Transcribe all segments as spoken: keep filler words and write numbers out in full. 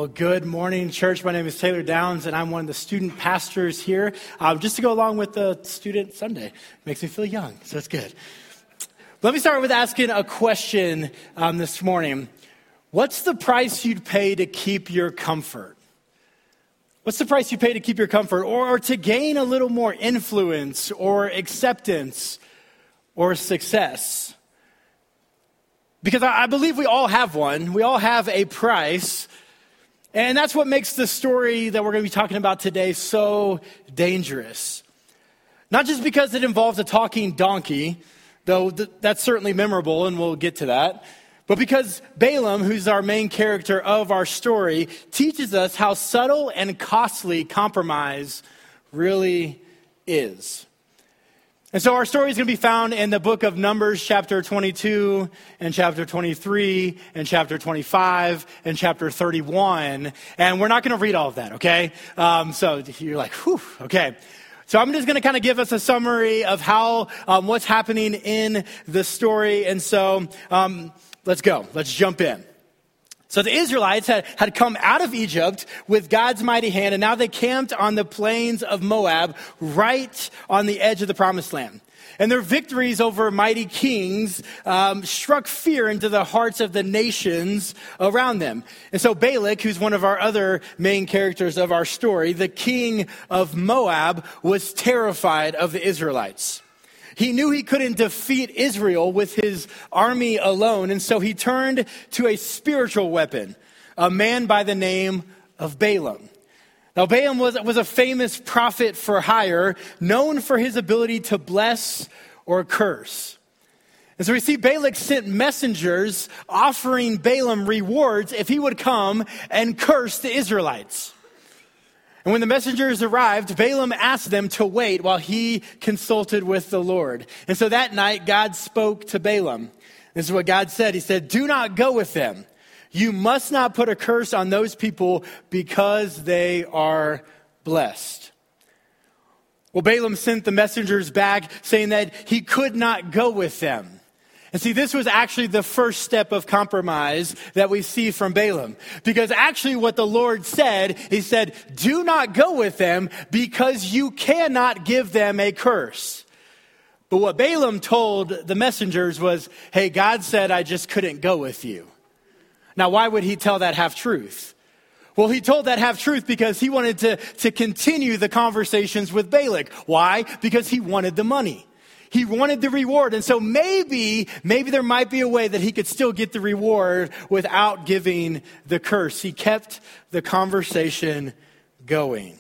Well, good morning, church. My name is Taylor Downs, and I'm one of the student pastors here. Um, just to go along with the Student Sunday. Makes me feel young, so it's good. Let me start with asking a question um, this morning. What's the price you'd pay to keep your comfort? What's the price you pay to keep your comfort, or, or to gain a little more influence, or acceptance, or success? Because I, I believe we all have one. We all have a price. And that's what makes the story that we're going to be talking about today so dangerous. Not just because it involves a talking donkey, though th- that's certainly memorable, and we'll get to that, but because Balaam, who's our main character of our story, teaches us how subtle and costly compromise really is. And so our story is going to be found in the book of Numbers, chapter twenty-two, and chapter twenty-three, and chapter twenty-five, and chapter thirty-one. And we're not going to read all of that, okay? Um, so you're like, whew, okay. So I'm just going to kind of give us a summary of how, um, what's happening in the story. And so um, let's go. Let's jump in. So the Israelites had, had come out of Egypt with God's mighty hand, and now they camped on the plains of Moab, right on the edge of the promised land. And their victories over mighty kings um, struck fear into the hearts of the nations around them. And so Balak, who's one of our other main characters of our story, the king of Moab, was terrified of the Israelites. He knew he couldn't defeat Israel with his army alone, and so he turned to a spiritual weapon, a man by the name of Balaam. Now, Balaam was, was a famous prophet for hire, known for his ability to bless or curse. And so we see Balak sent messengers offering Balaam rewards if he would come and curse the Israelites. And when the messengers arrived, Balaam asked them to wait while he consulted with the Lord. And so that night, God spoke to Balaam. This is what God said. He said, "Do not go with them. You must not put a curse on those people because they are blessed." Well, Balaam sent the messengers back saying that he could not go with them. And see, this was actually the first step of compromise that we see from Balaam. Because actually what the Lord said, he said, do not go with them because you cannot give them a curse. But what Balaam told the messengers was, hey, God said I just couldn't go with you. Now, why would he tell that half-truth? Well, he told that half-truth because he wanted to, to continue the conversations with Balak. Why? Because he wanted the money. He wanted the reward. And so maybe, maybe there might be a way that he could still get the reward without giving the curse. He kept the conversation going.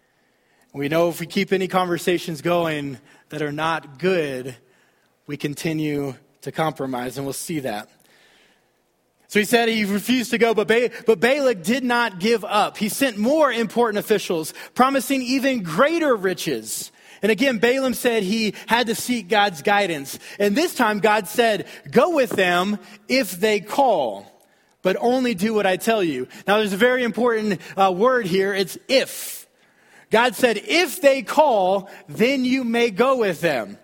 We know if we keep any conversations going that are not good, we continue to compromise, and we'll see that. So he said he refused to go, but, ba- but Balak did not give up. He sent more important officials, promising even greater riches. And again, Balaam said he had to seek God's guidance. And this time God said, go with them if they call, but only do what I tell you. Now there's a very important uh, word here. It's if. God said, if they call, then you may go with them.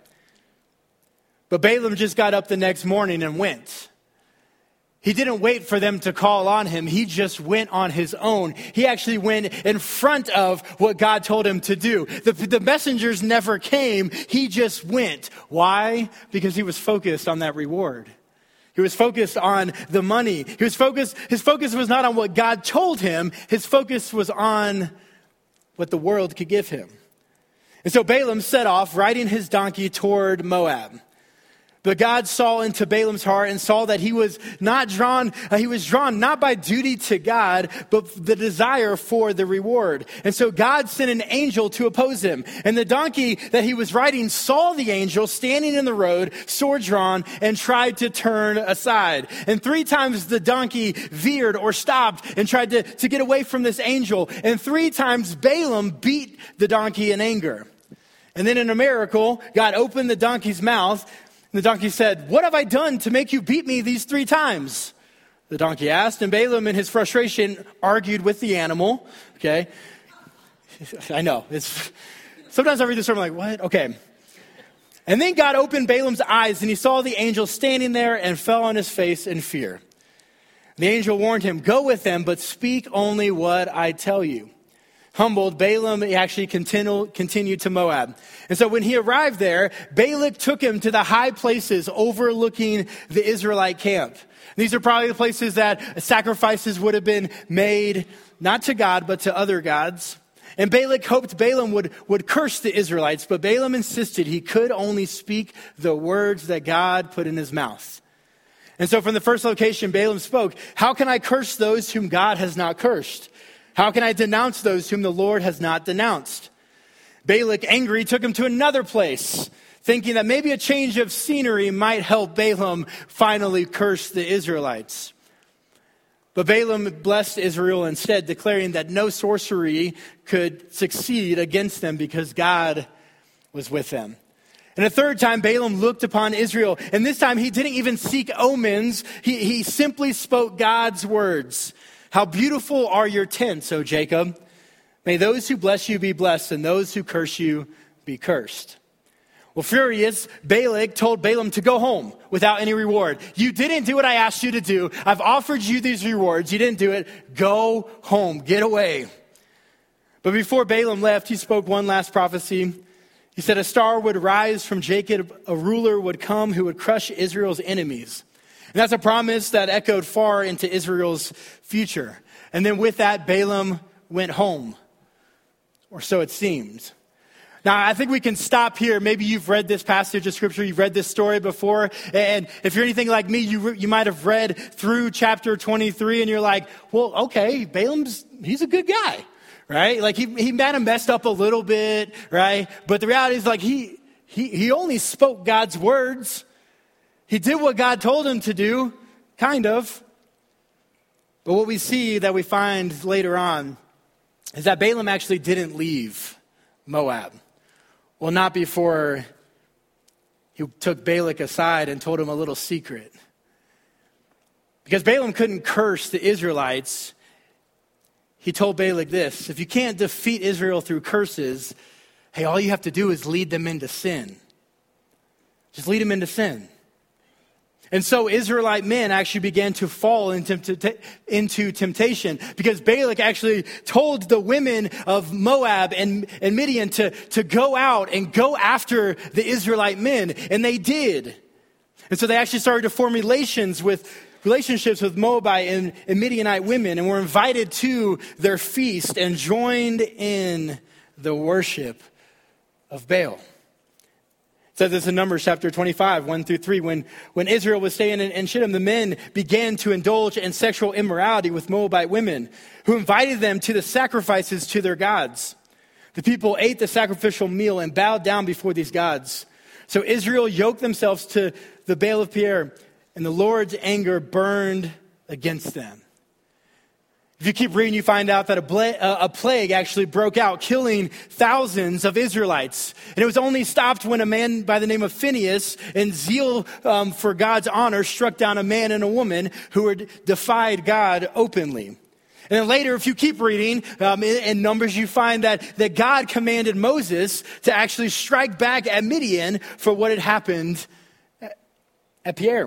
But Balaam just got up the next morning and went. He didn't wait for them to call on him. He just went on his own. He actually went in front of what God told him to do. The, the messengers never came. He just went. Why? Because he was focused on that reward. He was focused on the money. He was focused. His focus was not on what God told him. His focus was on what the world could give him. And so Balaam set off, riding his donkey toward Moab. But God saw into Balaam's heart and saw that he was not drawn, uh, he was drawn not by duty to God, but the desire for the reward. And so God sent an angel to oppose him. And the donkey that he was riding saw the angel standing in the road, sword drawn, and tried to turn aside. And three times the donkey veered or stopped and tried to, to get away from this angel. And three times Balaam beat the donkey in anger. And then in a miracle, God opened the donkey's mouth. The donkey said, what have I done to make you beat me these three times? The donkey asked, and Balaam in his frustration argued with the animal. Okay. I know. It's sometimes I read this story, I'm like, what? Okay. And then God opened Balaam's eyes, and he saw the angel standing there and fell on his face in fear. The angel warned him, "Go with them, but speak only what I tell you." Humbled, Balaam actually continued, continued to Moab. And so when he arrived there, Balak took him to the high places overlooking the Israelite camp. These are probably the places that sacrifices would have been made, not to God, but to other gods. And Balak hoped Balaam would, would curse the Israelites, but Balaam insisted he could only speak the words that God put in his mouth. And so from the first location, Balaam spoke, "How can I curse those whom God has not cursed? How can I denounce those whom the Lord has not denounced?" Balak, angry, took him to another place, thinking that maybe a change of scenery might help Balaam finally curse the Israelites. But Balaam blessed Israel instead, declaring that no sorcery could succeed against them because God was with them. And a third time, Balaam looked upon Israel, and this time he didn't even seek omens. He, he simply spoke God's words. "How beautiful are your tents, O Jacob. May those who bless you be blessed, and those who curse you be cursed." Well, furious, Balak told Balaam to go home without any reward. "You didn't do what I asked you to do. I've offered you these rewards. You didn't do it. Go home. Get away." But before Balaam left, he spoke one last prophecy. He said, "A star would rise from Jacob. A ruler would come who would crush Israel's enemies." And that's a promise that echoed far into Israel's future. And then with that, Balaam went home, or so it seemed. Now, I think we can stop here. Maybe you've read this passage of scripture. You've read this story before. And if you're anything like me, you you might have read through chapter twenty-three and you're like, well, okay, Balaam's, he's a good guy, right? Like he, he might have messed up a little bit, right? But the reality is like he, he, he only spoke God's words. He did what God told him to do, kind of. But what we see that we find later on is that Balaam actually didn't leave Moab. Well, not before he took Balak aside and told him a little secret. Because Balaam couldn't curse the Israelites, he told Balak this: if you can't defeat Israel through curses, hey, all you have to do is lead them into sin. Just lead them into sin. And so Israelite men actually began to fall into, into temptation because Balak actually told the women of Moab and, and Midian to, to go out and go after the Israelite men. And they did. And so they actually started to form relations with relationships with Moabite and, and Midianite women and were invited to their feast and joined in the worship of Baal. It says this in Numbers chapter twenty-five, one through three. When, when Israel was staying in, in Shittim, the men began to indulge in sexual immorality with Moabite women who invited them to the sacrifices to their gods. The people ate the sacrificial meal and bowed down before these gods. So Israel yoked themselves to the Baal of Peor, and the Lord's anger burned against them. If you keep reading, you find out that a, bla- a plague actually broke out, killing thousands of Israelites. And it was only stopped when a man by the name of Phinehas, in zeal um, for God's honor, struck down a man and a woman who had defied God openly. And then later, if you keep reading, um, in, in Numbers, you find that, that God commanded Moses to actually strike back at Midian for what had happened at, at Peor.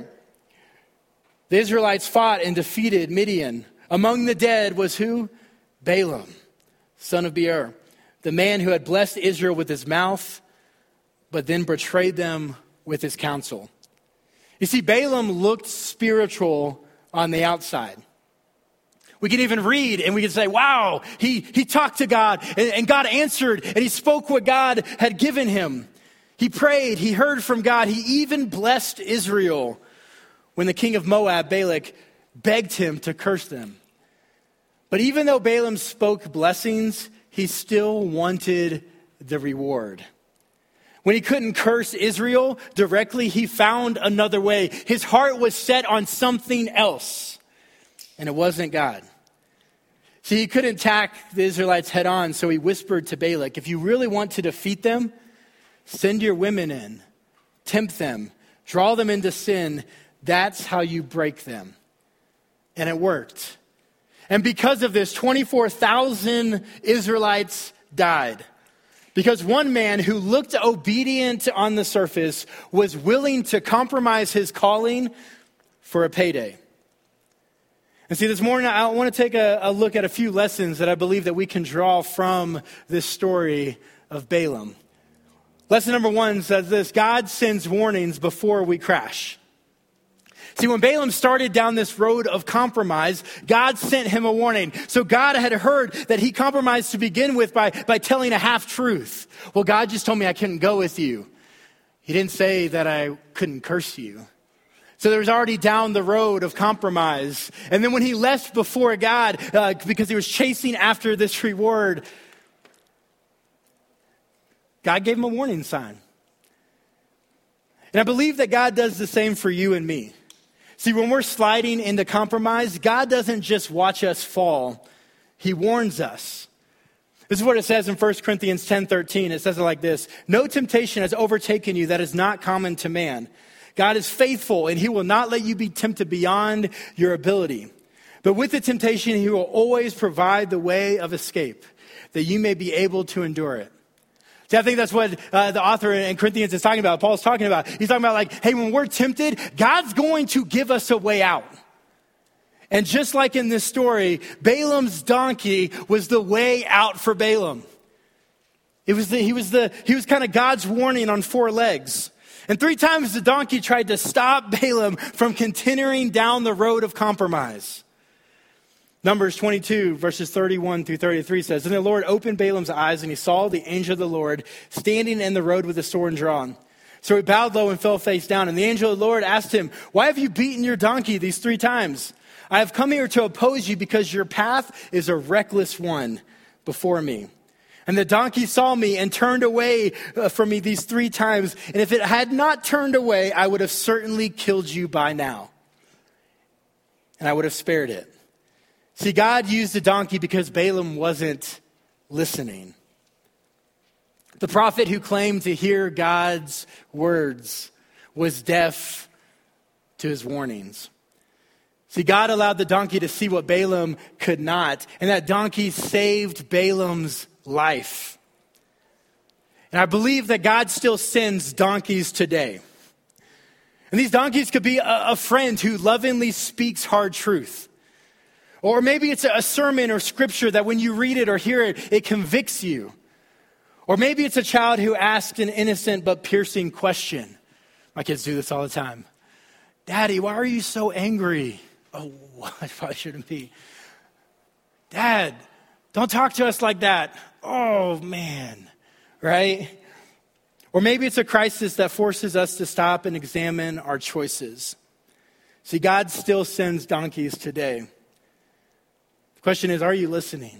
The Israelites fought and defeated Midian. Among the dead was who? Balaam, son of Beor, the man who had blessed Israel with his mouth, but then betrayed them with his counsel. You see, Balaam looked spiritual on the outside. We can even read and we can say, wow, he, he talked to God and, and God answered and he spoke what God had given him. He prayed, he heard from God. He even blessed Israel when the king of Moab, Balak, begged him to curse them. But even though Balaam spoke blessings, he still wanted the reward. When he couldn't curse Israel directly, he found another way. His heart was set on something else, and it wasn't God. See, he couldn't attack the Israelites head on, so he whispered to Balak, if you really want to defeat them, send your women in, tempt them, draw them into sin. That's how you break them. And it worked. And because of this, twenty-four thousand Israelites died. Because one man who looked obedient on the surface was willing to compromise his calling for a payday. And see, this morning I want to take a, a look at a few lessons that I believe that we can draw from this story of Balaam. Lesson number one says this: God sends warnings before we crash. See, when Balaam started down this road of compromise, God sent him a warning. So God had heard that he compromised to begin with by, by telling a half-truth. Well, God just told me I couldn't go with you. He didn't say that I couldn't curse you. So there was already down the road of compromise. And then when he left before God, uh, because he was chasing after this reward, God gave him a warning sign. And I believe that God does the same for you and me. See, when we're sliding into compromise, God doesn't just watch us fall. He warns us. This is what it says in First Corinthians ten thirteen. It says it like this: no temptation has overtaken you that is not common to man. God is faithful, and he will not let you be tempted beyond your ability. But with the temptation, he will always provide the way of escape, that you may be able to endure it. See, I think that's what uh, the author in Corinthians is talking about. Paul's talking about. He's talking about like, hey, when we're tempted, God's going to give us a way out. And just like in this story, Balaam's donkey was the way out for Balaam. It was the, he was the he was kind of God's warning on four legs. And three times the donkey tried to stop Balaam from continuing down the road of compromise. Numbers twenty-two, verses thirty-one through thirty-three says, and the Lord opened Balaam's eyes, and he saw the angel of the Lord standing in the road with a sword drawn. So he bowed low and fell face down. And the angel of the Lord asked him, why have you beaten your donkey these three times? I have come here to oppose you because your path is a reckless one before me. And the donkey saw me and turned away from me these three times. And if it had not turned away, I would have certainly killed you by now. And I would have spared it. See, God used the donkey because Balaam wasn't listening. The prophet who claimed to hear God's words was deaf to his warnings. See, God allowed the donkey to see what Balaam could not. And that donkey saved Balaam's life. And I believe that God still sends donkeys today. And these donkeys could be a, a friend who lovingly speaks hard truth. Or maybe it's a sermon or scripture that when you read it or hear it, it convicts you. Or maybe it's a child who asks an innocent but piercing question. My kids do this all the time. Daddy, why are you so angry? Oh, I probably shouldn't be. Dad, don't talk to us like that. Oh, man. Right? Or maybe it's a crisis that forces us to stop and examine our choices. See, God still sends donkeys today. The question is, are you listening?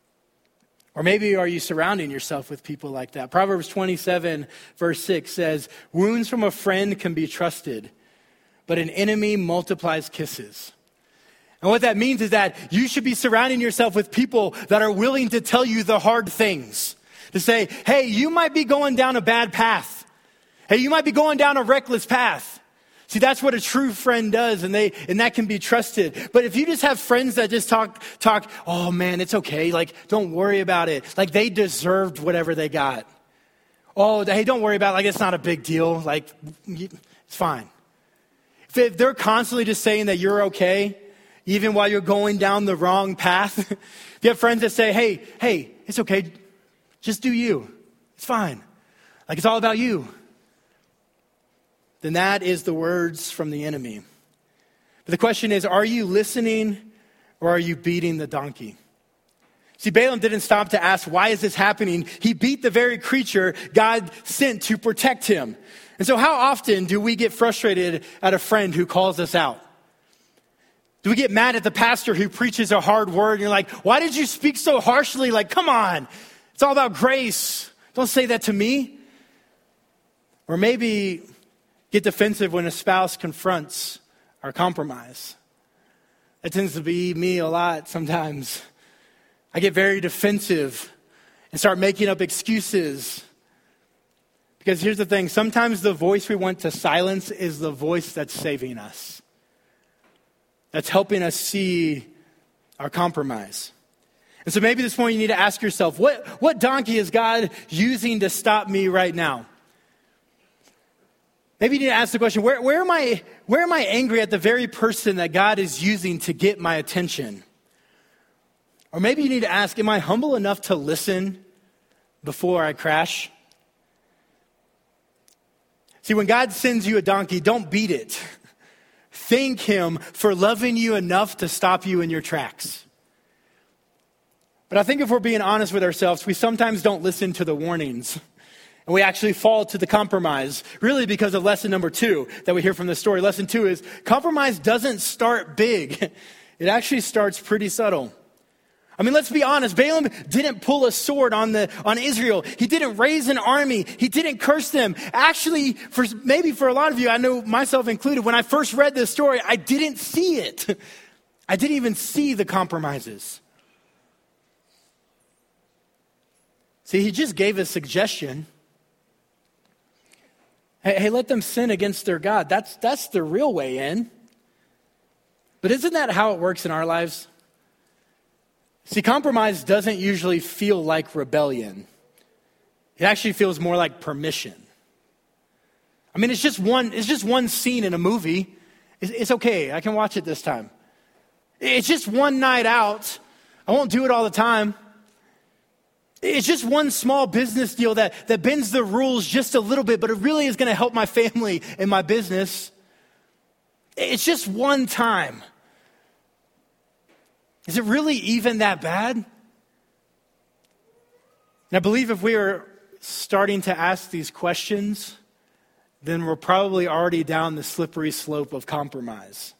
Or maybe are you surrounding yourself with people like that? Proverbs twenty-seven, verse six says, wounds from a friend can be trusted, but an enemy multiplies kisses. And what that means is that you should be surrounding yourself with people that are willing to tell you the hard things. To say, hey, you might be going down a bad path. Hey, you might be going down a reckless path. See, that's what a true friend does, and they and that can be trusted. But if you just have friends that just talk, talk, oh man, it's okay. Like, don't worry about it. Like, they deserved whatever they got. Oh, hey, don't worry about it. Like, it's not a big deal. Like, it's fine. If they're constantly just saying that you're okay, even while you're going down the wrong path. If you have friends that say, hey, hey, it's okay. Just do you. It's fine. Like, it's all about you. Then that is the words from the enemy. But the question is, are you listening or are you beating the donkey? See, Balaam didn't stop to ask, why is this happening? He beat the very creature God sent to protect him. And so how often do we get frustrated at a friend who calls us out? Do we get mad at the pastor who preaches a hard word? And you're like, why did you speak so harshly? Like, come on. It's all about grace. Don't say that to me. Or maybe get defensive when a spouse confronts our compromise. That tends to be me a lot sometimes. I get very defensive and start making up excuses. Because here's the thing. Sometimes the voice we want to silence is the voice that's saving us. That's helping us see our compromise. And so maybe this morning you need to ask yourself, what, what donkey is God using to stop me right now? Maybe you need to ask the question, where, where am I, where am I angry at the very person that God is using to get my attention? Or maybe you need to ask, am I humble enough to listen before I crash? See, when God sends you a donkey, don't beat it. Thank him for loving you enough to stop you in your tracks. But I think if we're being honest with ourselves, we sometimes don't listen to the warnings. And we actually fall to the compromise, really because of lesson number two that we hear from the story. Lesson two is compromise doesn't start big. It actually starts pretty subtle. I mean, let's be honest. Balaam didn't pull a sword on the on Israel. He didn't raise an army. He didn't curse them. Actually, for maybe for a lot of you, I know myself included, when I first read this story, I didn't see it. I didn't even see the compromises. See, he just gave a suggestion. Hey, hey, let them sin against their God. That's that's the real way in. But isn't that how it works in our lives? See, compromise doesn't usually feel like rebellion. It actually feels more like permission. I mean, it's just one, it's just one scene in a movie. It's, it's okay. I can watch it this time. It's just one night out. I won't do it all the time. It's just one small business deal that, that bends the rules just a little bit, but it really is going to help my family and my business. It's just one time. Is it really even that bad? And I believe if we are starting to ask these questions, then we're probably already down the slippery slope of compromise.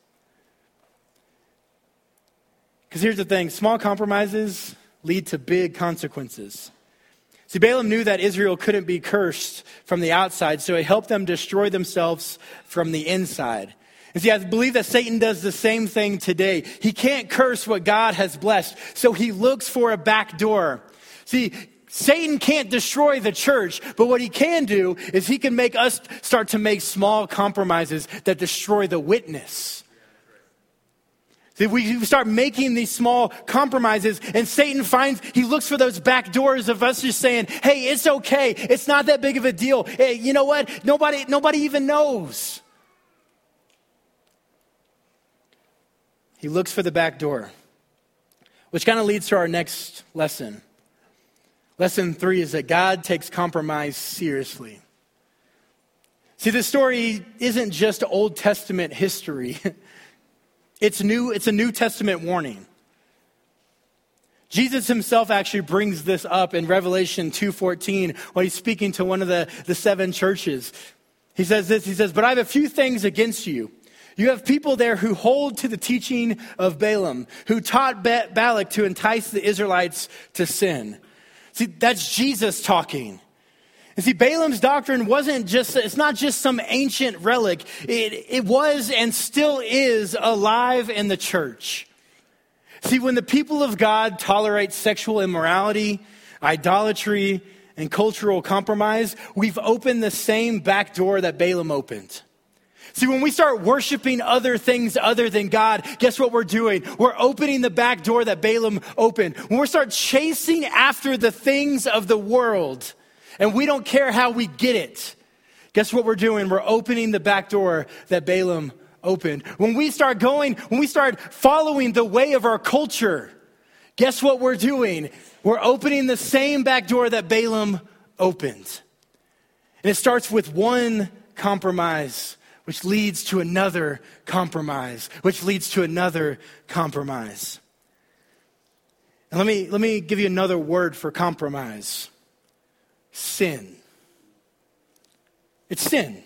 Because here's the thing, small compromises lead to big consequences. See, Balaam knew that Israel couldn't be cursed from the outside, so he helped them destroy themselves from the inside. And see, I believe that Satan does the same thing today. He can't curse what God has blessed, so he looks for a back door. See, Satan can't destroy the church, but what he can do is he can make us start to make small compromises that destroy the witness. See, we start making these small compromises, and Satan finds, he looks for those back doors of us just saying, hey, it's okay. It's not that big of a deal. Hey, you know what? Nobody, nobody even knows. He looks for the back door, which kind of leads to our next lesson. Lesson three is that God takes compromise seriously. See, this story isn't just Old Testament history. It's new, it's a New Testament warning. Jesus himself actually brings this up in Revelation two fourteen when he's speaking to one of the, the seven churches. He says this, he says, but I have a few things against you. You have people there who hold to the teaching of Balaam, who taught ba- Balak to entice the Israelites to sin. See, that's Jesus talking. And see, Balaam's doctrine wasn't just, it's not just some ancient relic. It, it was and still is alive in the church. See, when the people of God tolerate sexual immorality, idolatry, and cultural compromise, we've opened the same back door that Balaam opened. See, when we start worshiping other things other than God, guess what we're doing? We're opening the back door that Balaam opened. When we start chasing after the things of the world, and we don't care how we get it, guess what we're doing? We're opening the back door that Balaam opened. When we start going, when we start following the way of our culture, guess what we're doing? We're opening the same back door that Balaam opened. And it starts with one compromise, which leads to another compromise, which leads to another compromise. And let me, let me give you another word for compromise. Sin. It's sin.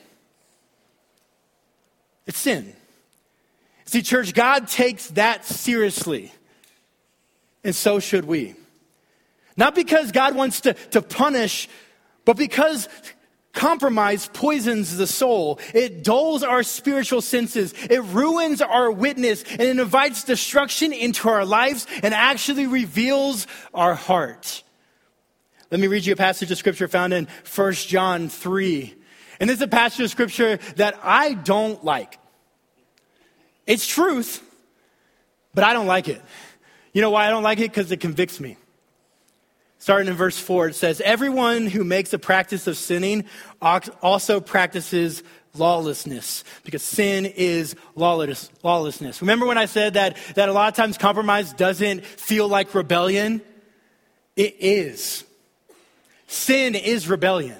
It's sin. See, church, God takes that seriously. And so should we. Not because God wants to, to punish, but because compromise poisons the soul. It dulls our spiritual senses. It ruins our witness, and it invites destruction into our lives and actually reveals our heart. Let me read you a passage of scripture found in First John three. And this is a passage of scripture that I don't like. It's truth, but I don't like it. You know why I don't like it? Because it convicts me. Starting in verse four, it says, everyone who makes a practice of sinning also practices lawlessness, because sin is lawless, lawlessness. Remember when I said that, that a lot of times compromise doesn't feel like rebellion? It is. Sin is rebellion.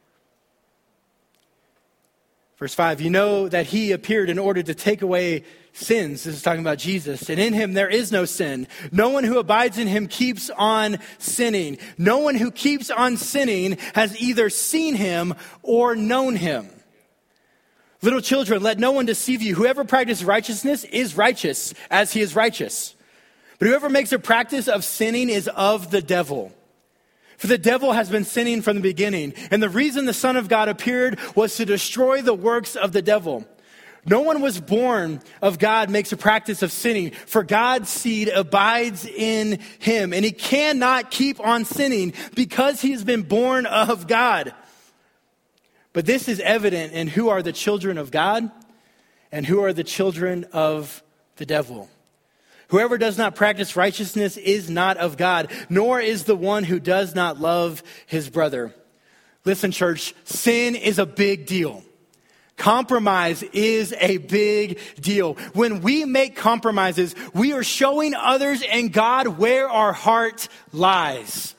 Verse five, you know that he appeared in order to take away sins. This is talking about Jesus. And in him there is no sin. No one who abides in him keeps on sinning. No one who keeps on sinning has either seen him or known him. Little children, let no one deceive you. Whoever practices righteousness is righteous as he is righteous. But whoever makes a practice of sinning is of the devil. For the devil has been sinning from the beginning. And the reason the Son of God appeared was to destroy the works of the devil. No one was born of God makes a practice of sinning, for God's seed abides in him. And he cannot keep on sinning because he has been born of God. But this is evident in who are the children of God and who are the children of the devil. Whoever does not practice righteousness is not of God, nor is the one who does not love his brother. Listen, church, sin is a big deal. Compromise is a big deal. When we make compromises, we are showing others and God where our heart lies.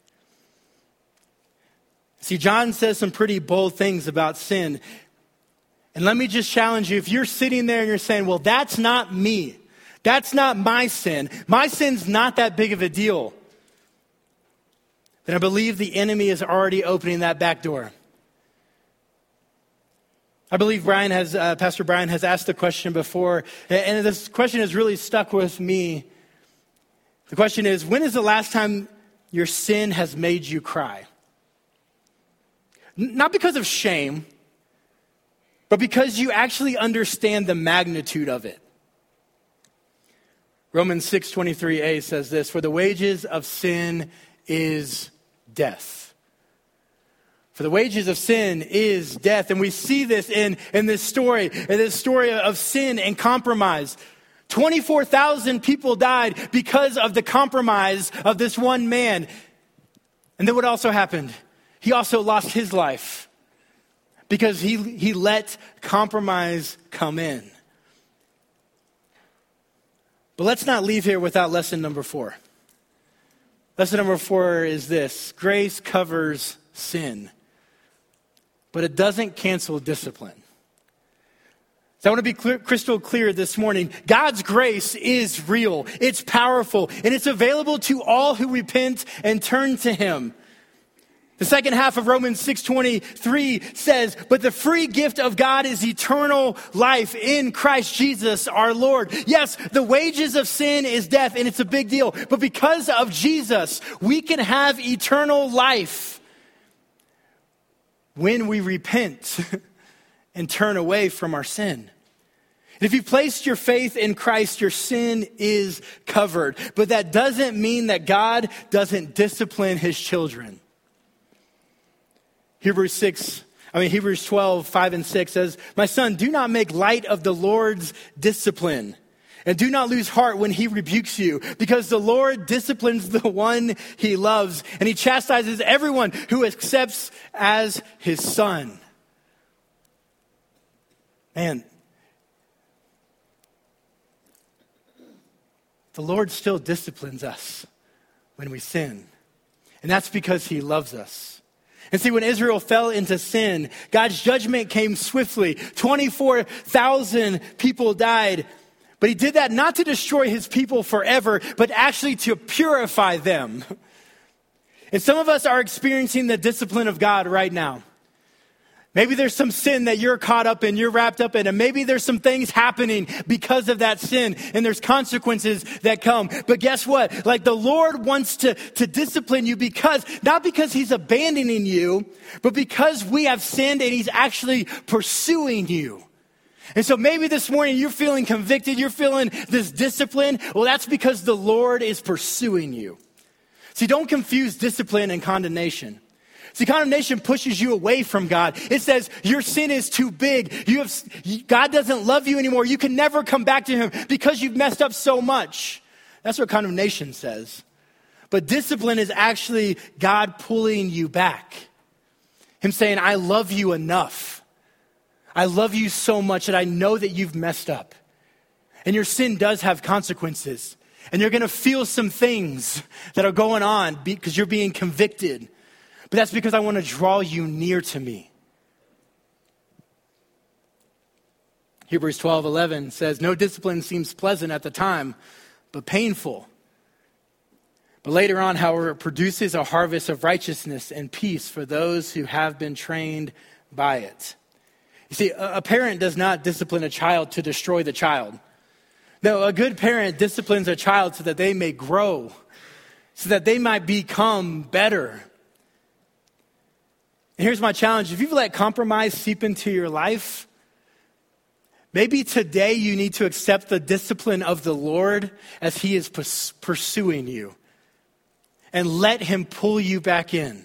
See, John says some pretty bold things about sin. And let me just challenge you. If you're sitting there and you're saying, well, that's not me. That's not my sin. My sin's not that big of a deal. Then I believe the enemy is already opening that back door. I believe Brian has, uh, Pastor Brian has asked the question before, and this question has really stuck with me. The question is, when is the last time your sin has made you cry? N- not because of shame, but because you actually understand the magnitude of it. Romans six twenty-three a says this, for the wages of sin is death. For the wages of sin is death. And we see this in, in this story, in this story of sin and compromise. twenty-four thousand people died because of the compromise of this one man. And then what also happened? He also lost his life because he, he let compromise come in. But let's not leave here without lesson number four. Lesson number four is this: grace covers sin, but it doesn't cancel discipline. So I want to be clear, crystal clear this morning. God's grace is real, it's powerful, and it's available to all who repent and turn to him. The second half of Romans six twenty-three says, but the free gift of God is eternal life in Christ Jesus our Lord. Yes, the wages of sin is death, and it's a big deal. But because of Jesus, we can have eternal life when we repent and turn away from our sin. And if you placed your faith in Christ, your sin is covered. But that doesn't mean that God doesn't discipline his children. Hebrews six, I mean Hebrews twelve, five and six says, my son, do not make light of the Lord's discipline, and do not lose heart when he rebukes you, because the Lord disciplines the one he loves, and he chastises everyone who accepts as his son. Man, the Lord still disciplines us when we sin, and that's because he loves us. And see, when Israel fell into sin, God's judgment came swiftly. twenty-four thousand people died. But he did that not to destroy his people forever, but actually to purify them. And some of us are experiencing the discipline of God right now. Maybe there's some sin that you're caught up in, you're wrapped up in, and maybe there's some things happening because of that sin, and there's consequences that come. But guess what? Like the Lord wants to, to discipline you because, not because he's abandoning you, but because we have sinned and he's actually pursuing you. And so maybe this morning you're feeling convicted, you're feeling this discipline. Well, that's because the Lord is pursuing you. See, don't confuse discipline and condemnation. See, condemnation pushes you away from God. It says your sin is too big. You have, God doesn't love you anymore. You can never come back to him because you've messed up so much. That's what condemnation says. But discipline is actually God pulling you back. Him saying, I love you enough. I love you so much that I know that you've messed up. And your sin does have consequences. And you're going to feel some things that are going on because you're being convicted. But that's because I want to draw you near to me. Hebrews twelve eleven says, no discipline seems pleasant at the time, but painful. But later on, however, it produces a harvest of righteousness and peace for those who have been trained by it. You see, a parent does not discipline a child to destroy the child. No, a good parent disciplines a child so that they may grow, so that they might become better. And here's my challenge. If you've let compromise seep into your life, maybe today you need to accept the discipline of the Lord as he is pers- pursuing you. And let him pull you back in.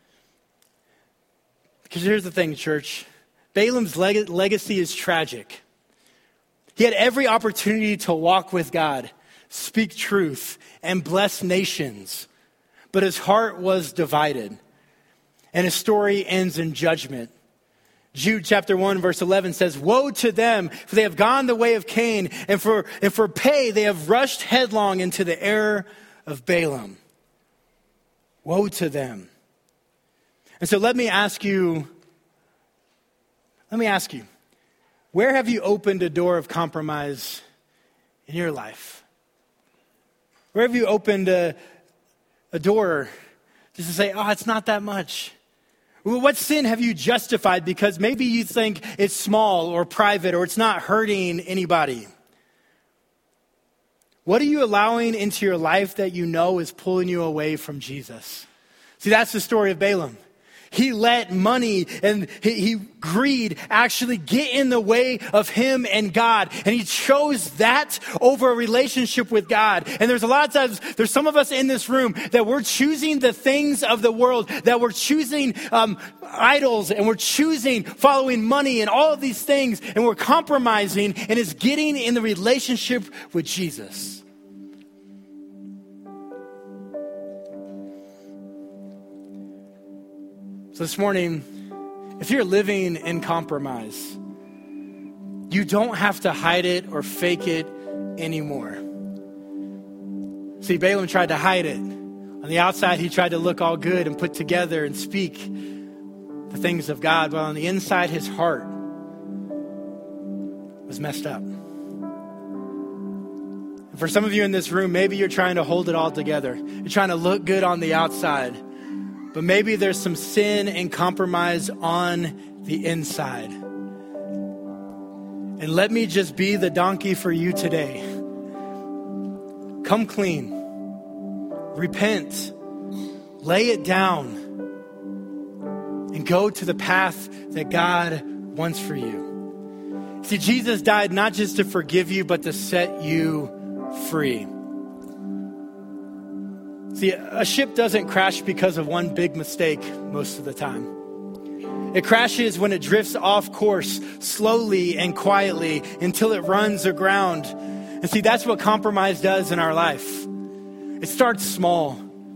Because here's the thing, church. Balaam's leg- legacy is tragic. He had every opportunity to walk with God, speak truth, and bless nations. But his heart was divided. And his story ends in judgment. Jude chapter one verse eleven says, woe to them, for they have gone the way of Cain, and for, and for pay they have rushed headlong into the error of Balaam. Woe to them. And so let me ask you, let me ask you, where have you opened a door of compromise in your life? Where have you opened a, a door just to say, oh, it's not that much? What sin have you justified because maybe you think it's small or private or it's not hurting anybody? What are you allowing into your life that you know is pulling you away from Jesus? See, that's the story of Balaam. He let money and he, he greed actually get in the way of him and God. And he chose that over a relationship with God. And there's a lot of times, there's some of us in this room that we're choosing the things of the world, that we're choosing um, idols, and we're choosing following money and all of these things. And we're compromising, and it's getting in the relationship with Jesus. So this morning, if you're living in compromise, you don't have to hide it or fake it anymore. See, Balaam tried to hide it. On the outside, he tried to look all good and put together and speak the things of God, but on the inside, his heart was messed up. And for some of you in this room, maybe you're trying to hold it all together. You're trying to look good on the outside. But maybe there's some sin and compromise on the inside. And let me just be the donkey for you today. Come clean. Repent. Lay it down. And go to the path that God wants for you. See, Jesus died not just to forgive you, but to set you free. See, a ship doesn't crash because of one big mistake most of the time. It crashes when it drifts off course slowly and quietly until it runs aground. And see, that's what compromise does in our life. It starts small.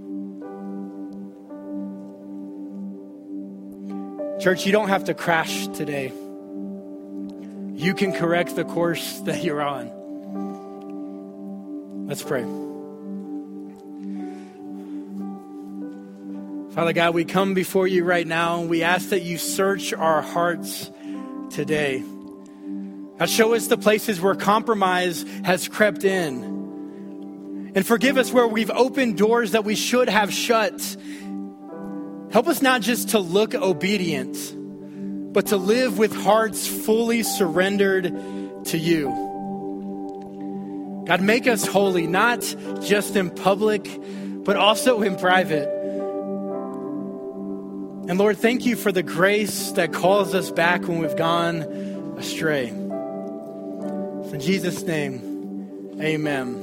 Church, you don't have to crash today. You can correct the course that you're on. Let's pray. Father God, we come before you right now and we ask that you search our hearts today. God, show us the places where compromise has crept in. And forgive us where we've opened doors that we should have shut. Help us not just to look obedient, but to live with hearts fully surrendered to you. God, make us holy, not just in public, but also in private. And Lord, thank you for the grace that calls us back when we've gone astray. In Jesus' name, amen.